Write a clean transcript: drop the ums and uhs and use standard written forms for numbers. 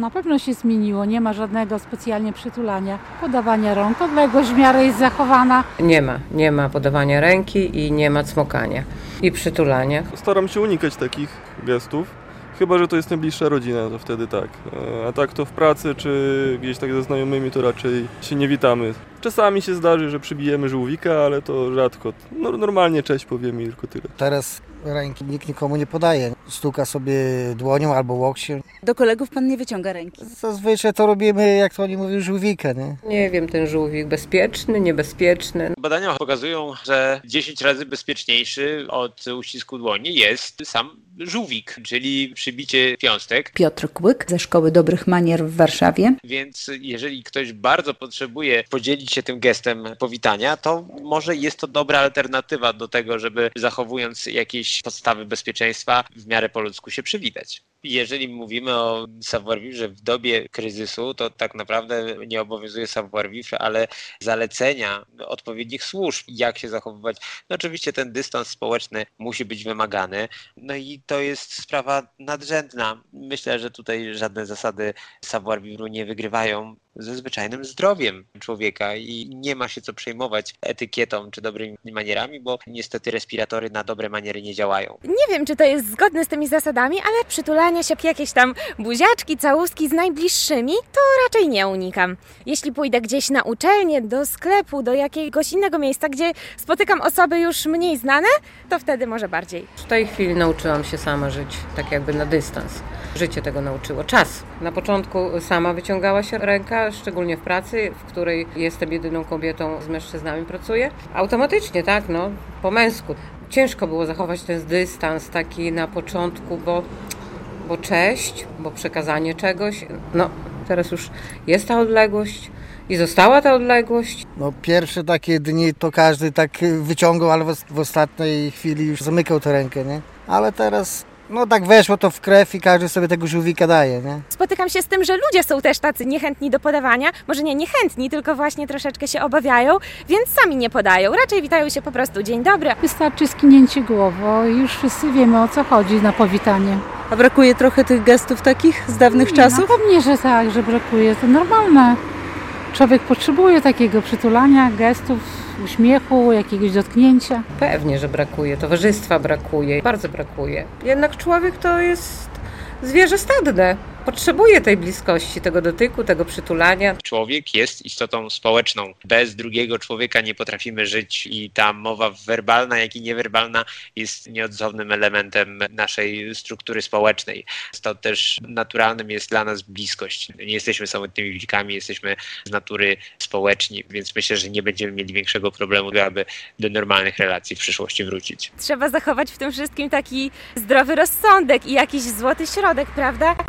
Na pewno się zmieniło, nie ma żadnego specjalnie przytulania, podawania rąk, odległość w miarę jest zachowana. Nie ma podawania ręki i nie ma cmokania i przytulania. Staram się unikać takich gestów. Chyba że to jest najbliższa rodzina, to wtedy tak. A tak to w pracy czy gdzieś tak ze znajomymi to raczej się nie witamy. Czasami się zdarzy, że przybijemy żółwika, ale to rzadko. Normalnie cześć powiemy i tylko tyle. Teraz ręki nikt nikomu nie podaje. Stuka sobie dłonią albo łokciem. Do kolegów pan nie wyciąga ręki? Zazwyczaj to robimy, jak to oni mówią, żółwika, nie? Nie wiem, ten żółwik bezpieczny, niebezpieczny. Badania pokazują, że 10 razy bezpieczniejszy od uścisku dłoni jest sam żółwik, czyli przybicie piąstek. Piotr Kłyk ze Szkoły Dobrych Manier w Warszawie. Więc jeżeli ktoś bardzo potrzebuje podzielić się tym gestem powitania, to może jest to dobra alternatywa do tego, żeby zachowując jakieś podstawy bezpieczeństwa w miarę po ludzku się przywitać. Jeżeli mówimy o savoir-vivre, że w dobie kryzysu, to tak naprawdę nie obowiązuje savoir-vivre, ale zalecenia odpowiednich służb, jak się zachowywać. No oczywiście ten dystans społeczny musi być wymagany, no i to jest sprawa nadrzędna. Myślę, że tutaj żadne zasady savoir-vivre nie wygrywają ze zwyczajnym zdrowiem człowieka i nie ma się co przejmować etykietą czy dobrymi manierami, bo niestety respiratory na dobre maniery nie działają. Nie wiem, czy to jest zgodne z tymi zasadami, ale przytulania się, jakieś tam buziaczki, całuski z najbliższymi, to raczej nie unikam. Jeśli pójdę gdzieś na uczelnię, do sklepu, do jakiegoś innego miejsca, gdzie spotykam osoby już mniej znane, to wtedy może bardziej. W tej chwili nauczyłam się sama żyć tak jakby na dystans. Życie tego nauczyło. Czas. Na początku sama wyciągała się ręka, szczególnie w pracy, w której jestem jedyną kobietą, z mężczyznami pracuję. Automatycznie, tak, po męsku. Ciężko było zachować ten dystans taki na początku, bo cześć, bo przekazanie czegoś. Teraz już jest ta odległość i została ta odległość. Pierwsze takie dni to każdy tak wyciągał, ale w ostatniej chwili już zamykał tę rękę, nie? Ale teraz tak weszło to w krew i każdy sobie tego żółwika daje, nie? Spotykam się z tym, że ludzie są też tacy niechętni do podawania. Może nie niechętni, tylko właśnie troszeczkę się obawiają, więc sami nie podają. Raczej witają się po prostu dzień dobry. Wystarczy skinięcie głową i już wszyscy wiemy, o co chodzi na powitanie. A brakuje trochę tych gestów takich z dawnych czasów? No pewnie, że tak, że brakuje. To normalne. Człowiek potrzebuje takiego przytulania, gestów, uśmiechu, jakiegoś dotknięcia. Pewnie, że brakuje. Towarzystwa brakuje. Bardzo brakuje. Jednak człowiek to jest zwierzę stadne. Potrzebuje tej bliskości, tego dotyku, tego przytulania. Człowiek jest istotą społeczną. Bez drugiego człowieka nie potrafimy żyć i ta mowa werbalna, jak i niewerbalna jest nieodzownym elementem naszej struktury społecznej. Stąd też naturalnym jest dla nas bliskość. Nie jesteśmy samotnymi wilkami, jesteśmy z natury społeczni, więc myślę, że nie będziemy mieli większego problemu, aby do normalnych relacji w przyszłości wrócić. Trzeba zachować w tym wszystkim taki zdrowy rozsądek i jakiś złoty środek, prawda?